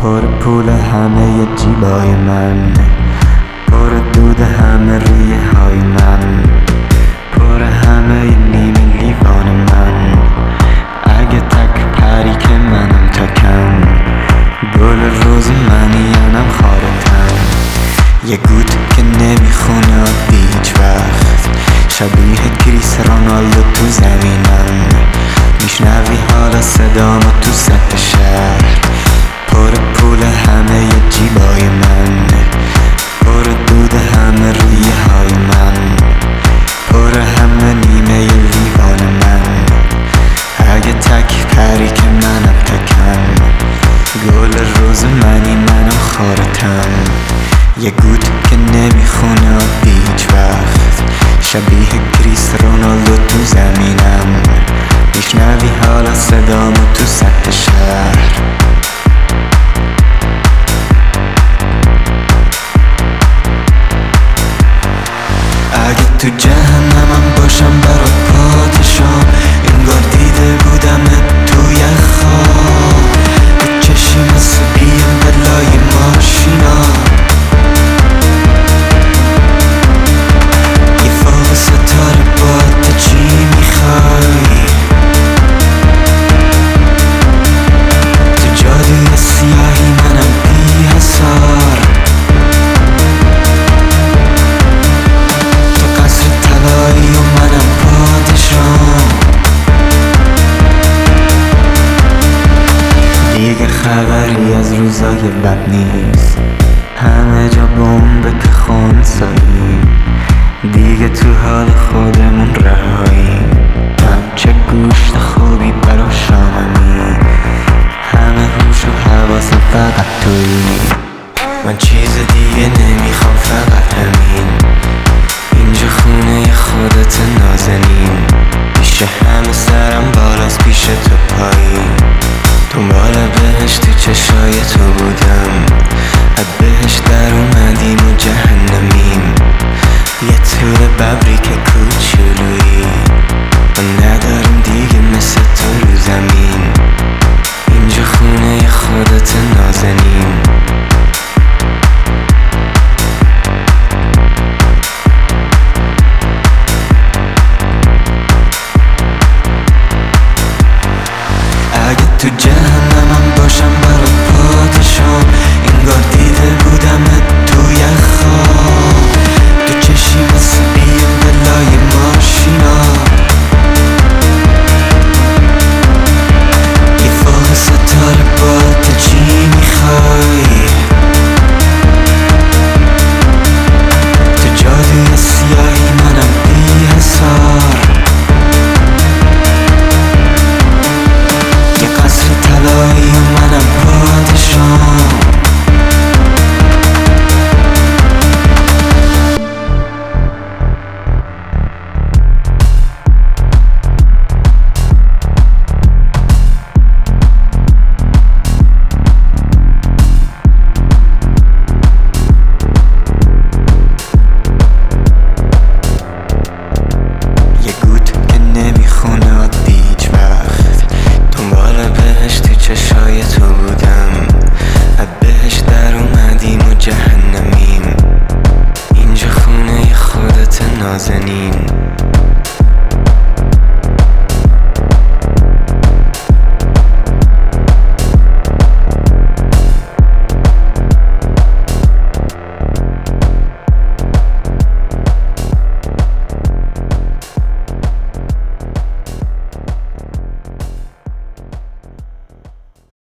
پر پول همه جیبای من، پر دود همه ریه های من، پر همه نیمه لیوان من. اگه تک پری که منم تکم، گل روز منیم خارتم. یه گوت که نمیخونه عادی هیچ وقت، شبیه کریس رونالدو تو زمینم. میشنوی حالا صدامو تو سطح شهر، پر پول همه جیبای من، پر دود همه ریه های من، پر همه نیمه لیوان من. اگه تک پری که منم تکم، گل روز منی منم خارتم. یه گوت که نمیخونه عادی هیچ وقت، شبیه کریس رونالدو تو زمینم. میشنوی حالا صدامو تو سطح شهر. اگه تو جهنمم باشم برات پادشام، انگار دیده بودم تو یه خواب. به چشی مثل بیم بلای ماشینا، یه فوق ستاره باید چی میخوای؟ تو جادوی سیاهی منم بی حسار، تو قصر طلایی و منم پادشام. دیگه خبری از روزای بد نیست، همه جا بمبه که خونسایی. دیگه تو حال خودمون رهایی، چه گوشت خوبی برا شاممی. همه هوش و حواسم فقط تویی، من چیز دیگه نمیخوام فقط همین. اینجا خونه خودت نازنین.